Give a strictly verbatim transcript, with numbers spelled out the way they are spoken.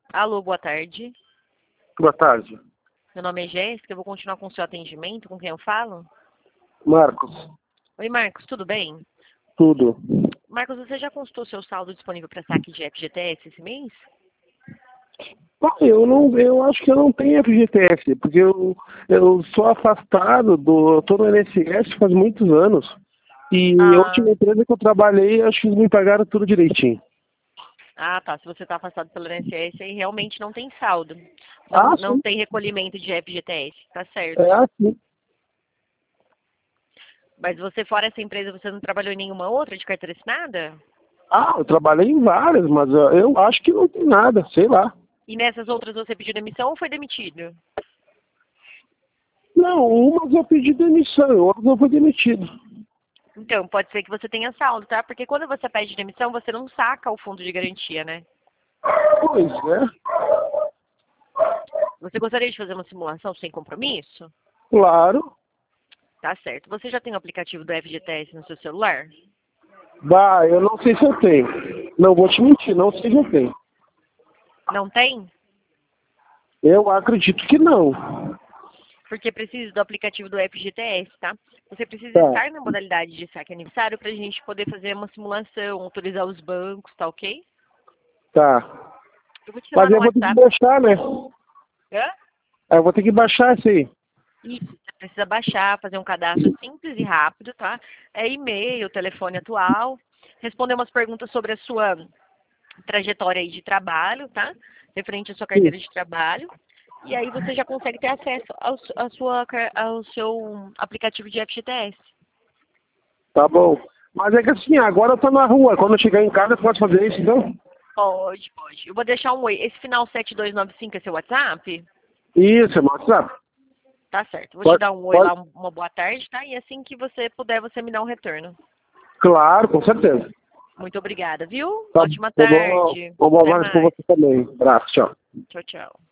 Alô, boa tarde. Boa tarde. Meu nome é Jéssica, eu vou continuar com o seu atendimento, com quem eu falo? Marcos. Oi, Marcos, tudo bem? Tudo. Marcos, você já consultou seu saldo disponível para saque de F G T S esse mês? Ah, eu não, eu acho que eu não tenho F G T S, porque eu, eu sou afastado do, eu tô no I N S S faz muitos anos. E a Ah, última empresa que eu trabalhei, acho que eles me pagaram tudo direitinho. ah tá. Se você está afastado pelo I N S S, aí realmente não tem saldo. Não, Ah, não sim. tem recolhimento de F G T S, tá É certo. assim. Mas você, fora essa empresa, você não trabalhou em nenhuma outra de carteira assinada? Ah, eu trabalhei em várias, mas ah, eu acho que não tem nada, sei lá. E nessas outras você pediu demissão ou foi demitido? Não, umas eu pedi demissão, outras eu fui demitido. Então, pode ser que você tenha saldo, tá? Porque quando você pede demissão, você não saca o fundo de garantia, né? Pois é, Você gostaria de fazer uma simulação sem compromisso? claro. Tá certo. Você já tem o aplicativo do F G T S no seu celular? Bah, eu não sei se eu tenho. Não vou te mentir, não sei se eu tenho. Não tem? Eu acredito que não. Porque precisa do aplicativo do F G T S, tá? Você precisa Tá, estar na modalidade de saque aniversário para a gente poder fazer uma simulação, autorizar os bancos, tá ok? tá. Eu vou te Mas falar no eu vou ter que WhatsApp. baixar, né? Hã? Eu vou ter que baixar isso aí. Isso, você precisa baixar, fazer um cadastro simples e rápido, tá? É e-mail, telefone atual, responder umas perguntas sobre a sua trajetória aí de trabalho, tá? Referente à sua Sim, carteira de trabalho. E aí você já consegue ter acesso ao, su- à sua, car- ao seu aplicativo de F G T S. tá bom. Mas é que assim, agora eu tô na rua. Quando eu chegar em casa, eu posso fazer isso, então? Pode, pode. Eu vou deixar um oi. Esse final sete dois nove cinco é seu WhatsApp? Isso, WhatsApp. Tá certo. Vou te Pode, dar um oi pode. lá, um- uma boa tarde, tá? E assim que você puder, você me dá um retorno. Claro, com certeza. Muito obrigada, viu? Tá, Ótima tá bom. tarde. Um bom Até abraço pra mais. você também. Abraço, tchau. Tchau, tchau.